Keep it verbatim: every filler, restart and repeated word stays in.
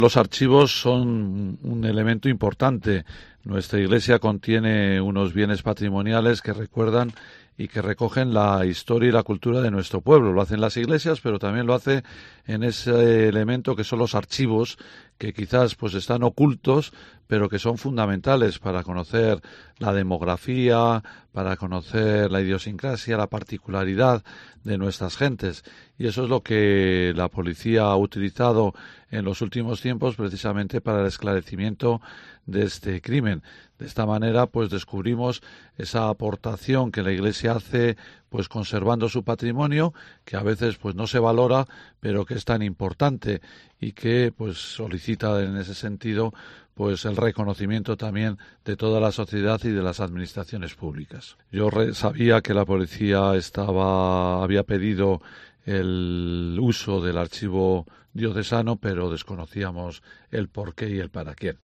Los archivos son un elemento importante. Nuestra Iglesia contiene unos bienes patrimoniales que recuerdan y que recogen la historia y la cultura de nuestro pueblo. Lo hacen las iglesias, pero también lo hace en ese elemento que son los archivos, que quizás pues están ocultos, pero que son fundamentales para conocer la demografía, para conocer la idiosincrasia, la particularidad de nuestras gentes. Y eso es lo que la policía ha utilizado en los últimos tiempos precisamente para el esclarecimiento de este crimen. De esta manera, pues descubrimos esa aportación que la Iglesia hace, pues conservando su patrimonio, que a veces pues no se valora, pero que es tan importante y que pues solicita en ese sentido pues el reconocimiento también de toda la sociedad y de las administraciones públicas. Yo re- sabía que la policía estaba había pedido el uso del archivo diocesano, pero desconocíamos el por qué y el para quién.